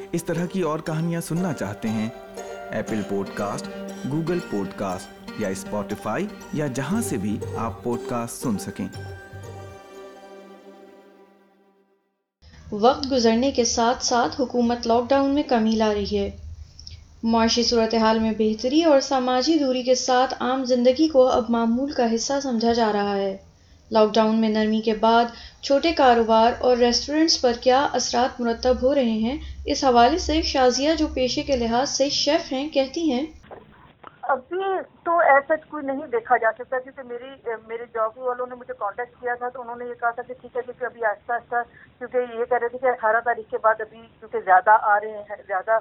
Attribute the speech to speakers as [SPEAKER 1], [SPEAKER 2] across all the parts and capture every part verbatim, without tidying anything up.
[SPEAKER 1] اس طرح کی اور کہانیاں سننا چاہتے ہیں، Apple podcast, Google podcast یا اسپوٹیفائی یا جہاں سے بھی آپ پوڈ کاسٹ سن سکیں۔
[SPEAKER 2] وقت گزرنے کے ساتھ ساتھ حکومت لاک ڈاؤن میں کمی لا رہی ہے۔ معاشی صورتحال میں بہتری اور سماجی دوری کے ساتھ عام زندگی کو اب معمول کا حصہ سمجھا جا رہا ہے۔ لاک ڈاؤن میں نرمی کے بعد چھوٹے کاروبار اور ریسٹورنٹس پر کیا اثرات مرتب ہو رہے ہیں، اس حوالے سے شازیہ، جو پیشے کے لحاظ سے شیف ہیں، کہتی ہیں۔
[SPEAKER 3] ابھی تو ایسا کوئی نہیں دیکھا جا سکتا، کیونکہ میری میرے جاب والوں نے مجھے کانٹیکٹ کیا تھا تو انہوں نے یہ کہا تھا کہ ٹھیک ہے، کیونکہ ابھی آہستہ آہستہ، کیونکہ یہ کہہ رہے تھے کہ اٹھارہ تاریخ کے بعد ابھی کیونکہ زیادہ آ رہے ہیں، زیادہ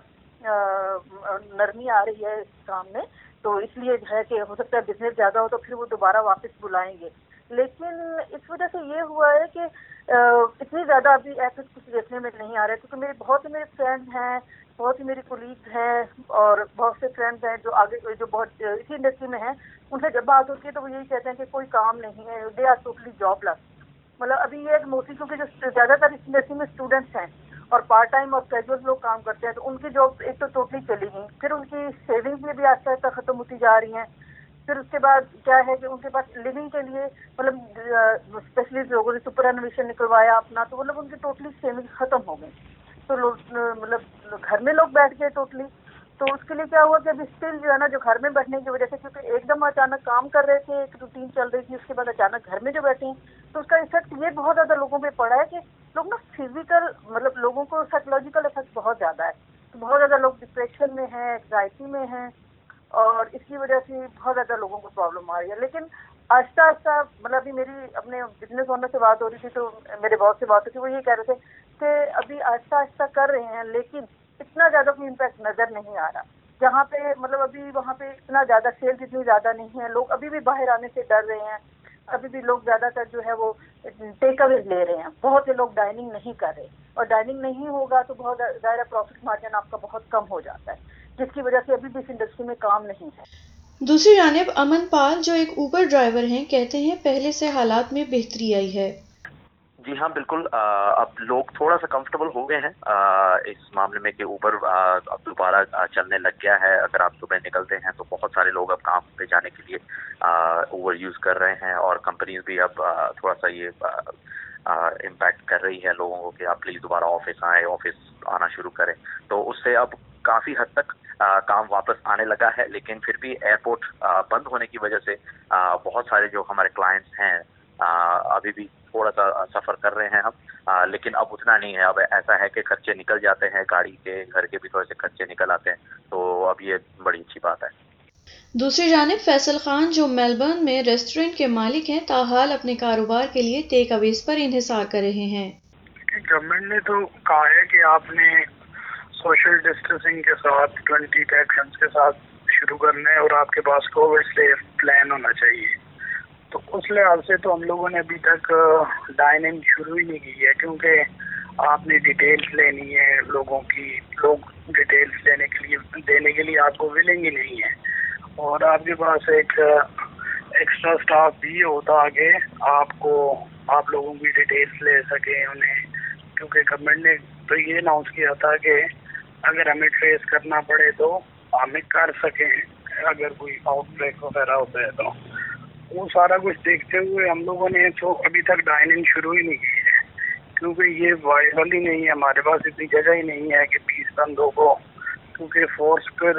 [SPEAKER 3] نرمی آ رہی ہے اس کام میں، تو اس لیے ہے کہ ہو سکتا ہے بزنس زیادہ ہو تو پھر وہ دوبارہ واپس بلائیں گے۔ لیکن اس وجہ سے یہ ہوا ہے کہ اتنی زیادہ ابھی ایسا کچھ دیکھنے میں نہیں آ رہا ہے، کیونکہ میرے بہت ہی میرے فرینڈ ہیں، بہت ہی میری کولیگ ہیں اور بہت سے فرینڈز ہیں جو آگے جو بہت اسی انڈسٹری میں ہیں، ان سے جب بات ہوتی ہے تو وہ یہی کہتے ہیں کہ کوئی کام نہیں ہے، they are totally jobless. مطلب ابھی یہ ایک موسٹلی کیونکہ جو زیادہ تر اس انڈسٹری میں اسٹوڈنٹس ہیں اور پارٹ ٹائم اور کیجول لوگ کام کرتے ہیں، تو ان کی جاب ایک تو ٹوٹلی چلی گئی، پھر ان کی سیونگز بھی بھی آہستہ آہستہ ختم ہوتی جا رہی ہیں۔ پھر اس کے بعد کیا ہے کہ ان کے پاس لیونگ کے لیے مطلب اسپیشلی لوگوں نے سپر انویشن نکلوایا اپنا، تو مطلب ان کی ٹوٹلی سیونگ ختم ہو گئی، تو لوگ مطلب گھر میں لوگ بیٹھ گئے ٹوٹلی۔ تو اس کے لیے کیا ہوا کہ ابھی اسٹل جو ہے نا، جو گھر میں بیٹھنے کی وجہ سے، کیونکہ ایک دم اچانک کام کر رہے تھے، ایک روٹین چل رہی تھی، اس کے بعد اچانک گھر میں جو بیٹھے ہیں، تو اس کا افیکٹ یہ بہت زیادہ لوگوں پہ پڑا ہے کہ لوگ نا فزیکل مطلب لوگوں کو سائیکولوجیکل افیکٹ بہت زیادہ ہے، تو بہت زیادہ لوگ ڈپریشن میں ہیں، اینگزائٹی میں ہیں، اور اس کی وجہ سے بہت زیادہ لوگوں کو پرابلم آ رہی ہے۔ لیکن آہستہ آہستہ مطلب ابھی میری اپنے بزنس اونر سے بات ہو رہی تھی، تو میرے باس سے بات ہوئی تھی، وہ یہ کہہ رہے تھے کہ ابھی آہستہ آہستہ کر رہے ہیں، لیکن اتنا زیادہ کوئی امپیکٹ نظر نہیں آ رہا، جہاں پہ مطلب ابھی وہاں پہ اتنا زیادہ سیلز اتنی زیادہ نہیں ہے، لوگ ابھی بھی باہر آنے سے ڈر رہے ہیں، ابھی بھی لوگ زیادہ تر جو ہے وہ ٹیک اویز لے رہے ہیں، بہت سے لوگ ڈائننگ نہیں کر رہے، اور ڈائننگ نہیں ہوگا تو بہت ظاہر پروفٹ مارجن آپ کا بہت کم ہو جاتا ہے، جس کی وجہ سے ابھی بھی اس انڈسٹری میں کام نہیں ہے۔
[SPEAKER 2] دوسری جانب امن پال، جو ایک اوبر ڈرائیور ہیں، کہتے ہیں پہلے سے حالات میں بہتری آئی ہے۔
[SPEAKER 4] جی ہاں بالکل، اب لوگ تھوڑا سا کمفرٹیبل ہو گئے ہیں اس معاملے میں کہ اوبر اب دوبارہ چلنے لگ گیا ہے۔ اگر آپ صبح نکلتے ہیں تو بہت سارے لوگ اب کام پہ جانے کے لیے اوبر یوز کر رہے ہیں، اور کمپنیز بھی اب تھوڑا سا یہ امپیکٹ کر رہی ہے لوگوں کو کہ آپ پلیز دوبارہ آفس آئیں، آفس آنا شروع کریں۔ تو اس سے اب کافی حد تک کام واپس آنے لگا ہے، لیکن پھر بھی ایئرپورٹ بند ہونے کی وجہ سے بہت سارے جو ہمارے کلائنٹس ہیں ابھی بھی تھوڑا سا سفر کر رہے ہیں ہم، لیکن اب اتنا نہیں ہے۔ اب ایسا ہے کہ خرچے نکل جاتے ہیں، گاڑی کے گھر کے بھی تھوڑے سے خرچے نکل آتے ہیں، تو اب یہ بڑی اچھی بات ہے۔
[SPEAKER 2] دوسری جانب فیصل خان، جو میلبرن میں ریسٹورنٹ کے مالک ہیں، تاحال اپنے کاروبار کے لیے ٹیک اویز پر انحصار کر رہے ہیں۔
[SPEAKER 5] گورنمنٹ نے تو کہا ہے کہ آپ نے سوشل ڈسٹینسنگ کے ساتھ ٹوینٹی ایکشنز کے ساتھ شروع کرنا ہے، اور آپ کے پاس کووڈ سیف پلان ہونا چاہیے۔ تو اس لحاظ سے تو ہم لوگوں نے ابھی تک ڈائننگ شروع ہی نہیں کی ہے، کیونکہ آپ نے ڈیٹیلز لینی ہے لوگوں کی، لوگ ڈیٹیلز لینے کے لیے دینے کے لیے آپ کو ولنگ ہی نہیں ہے، اور آپ کے پاس ایک ایکسٹرا اسٹاف بھی ہوتا کہ آپ کو آپ لوگوں کی ڈیٹیلز لے سکیں انہیں، کیونکہ گورنمنٹ نے تو یہ اناؤنس کیا تھا کہ اگر ہمیں ٹریس کرنا پڑے تو ہمیں کر سکیں اگر کوئی آؤٹ بریک وغیرہ ہوتا ہے تو۔ وہ سارا کچھ دیکھتے ہوئے ہم لوگوں نے تو ابھی تک ڈائننگ شروع ہی نہیں کی ہے، کیونکہ یہ وائبل ہی نہیں ہے، ہمارے پاس اتنی جگہ ہی نہیں ہے کہ بیس بندوں کو، کیونکہ فورس پر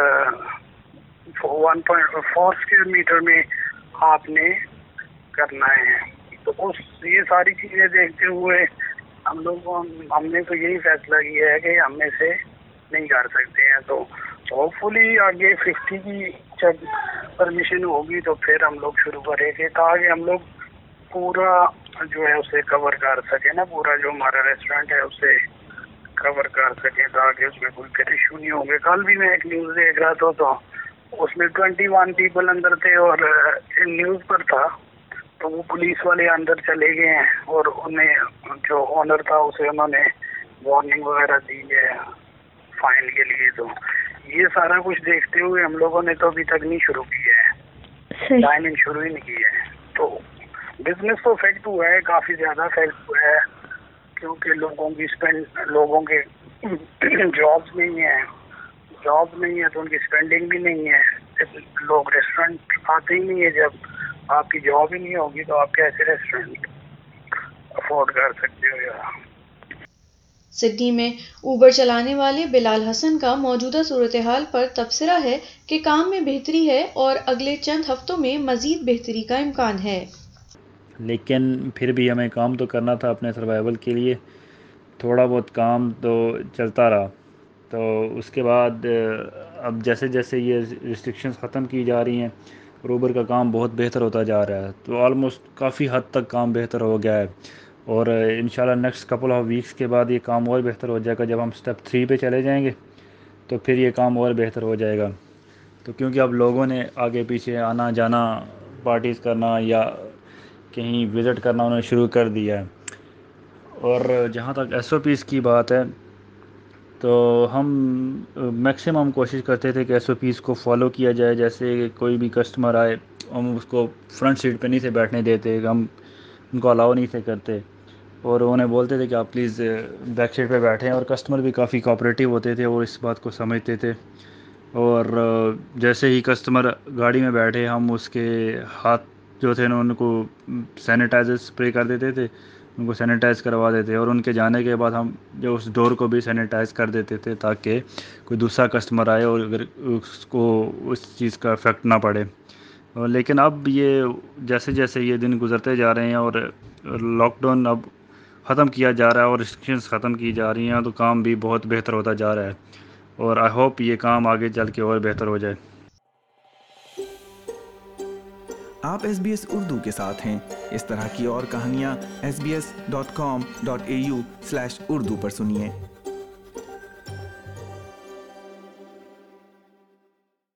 [SPEAKER 5] one point four square metre میں آپ نے کرنا ہے، تو اس یہ ساری چیزیں دیکھتے ہوئے ہم لوگ ہم نے تو یہی فیصلہ کیا ہے کہ ہم میں سے نہیں کر سکتے ہیں۔ تو ہوپ فلی آگے ففٹی کی جب پرمیشن ہوگی تو پھر ہم لوگ شروع کریں گے، تاکہ ہم لوگ پورا جو ہے اسے کور کر سکیں نا، پورا جو ہمارا ریسٹورینٹ ہے اسے کور کر سکیں، تاکہ اس میں کوئی پھر ایشو نہیں ہوں گے۔ کل بھی میں ایک نیوز دیکھ رہا تھا تو اس میں ٹوینٹی ون پیپل اندر تھے، اور نیوز پر تھا تو وہ پولیس والے اندر چلے گئے ہیں، اور انہیں جو آنر تھا اسے انہوں نے وارننگ وغیرہ دی ہے فائن کے لیے۔ تو یہ سارا کچھ دیکھتے ہوئے ہم لوگوں نے تو ابھی تک نہیں شروع کیا ہے، ڈائننگ شروع ہی نہیں کی ہے۔ تو بزنس تو افیکٹ ہوا ہے، کافی زیادہ افیکٹ ہوا ہے، کیونکہ لوگوں کی اسپینڈ لوگوں کے جابس نہیں ہے، جاب نہیں ہے تو ان کی اسپینڈنگ بھی نہیں ہے. لوگ ریسٹورینٹ آتے ہی نہیں ہے. جب آپ کی جاب ہی نہیں ہوگی تو آپ کیسے ریسٹورینٹ افورڈ کر سکتے ہو یار.
[SPEAKER 2] سڈنی میں اوبر چلانے والے بلال حسن کا موجودہ صورتحال پر تبصرہ ہے کہ کام میں بہتری ہے اور اگلے چند ہفتوں میں مزید بہتری کا امکان ہے.
[SPEAKER 6] لیکن پھر بھی ہمیں کام تو کرنا تھا اپنے سروائیول کے لیے. تھوڑا بہت کام تو چلتا رہا. تو اس کے بعد اب جیسے جیسے یہ ریسٹرکشنز ختم کی جا رہی ہیں اور اوبر کا کام بہت بہتر ہوتا جا رہا ہے. تو آلموسٹ کافی حد تک کام بہتر ہو گیا ہے اور انشاءاللہ نیکسٹ کپل آف ویکس کے بعد یہ کام اور بہتر ہو جائے گا. جب ہم سٹیپ تھری پہ چلے جائیں گے تو پھر یہ کام اور بہتر ہو جائے گا. تو کیونکہ اب لوگوں نے آگے پیچھے آنا جانا، پارٹیز کرنا یا کہیں وزٹ کرنا انہوں نے شروع کر دیا ہے. اور جہاں تک ایس او پیز کی بات ہے تو ہم میکسیمم کوشش کرتے تھے کہ ایس او پیز کو فالو کیا جائے. جیسے کوئی بھی کسٹمر آئے ہم اس کو فرنٹ سیٹ پہ نہیں سے بیٹھنے دیتے، ہم ان کو الاؤ نہیں سے کرتے اور انہیں بولتے تھے کہ آپ پلیز بیک سیٹ پہ بیٹھیں. اور کسٹمر بھی کافی کوآپریٹیو ہوتے تھے اور اس بات کو سمجھتے تھے. اور جیسے ہی کسٹمر گاڑی میں بیٹھے ہم اس کے ہاتھ جو تھے نا ان کو سینیٹائزر اسپرے کر دیتے تھے، ان کو سینیٹائز کروا دیتے. اور ان کے جانے کے بعد ہم جو اس ڈور کو بھی سینیٹائز کر دیتے تھے تاکہ کوئی دوسرا کسٹمر آئے اور اگر اس کو اس چیز کا افیکٹ نہ پڑے. لیکن اب یہ جیسے جیسے یہ دن گزرتے جا رہے ہیں اور لاک ڈاؤن اب ختم کیا جا رہا ہے اور ریسٹرکشنز ختم کی جا رہی ہیں تو کام بھی بہت بہتر ہوتا جا رہا ہے. اور آئی ہوپ یہ کام آگے چل کے اور بہتر ہو جائے.
[SPEAKER 1] آپ ایس بی ایس اردو کے ساتھ ہیں. اس طرح کی اور کہانیاں S B S dot com dot A U slash Urdu پر سنیے.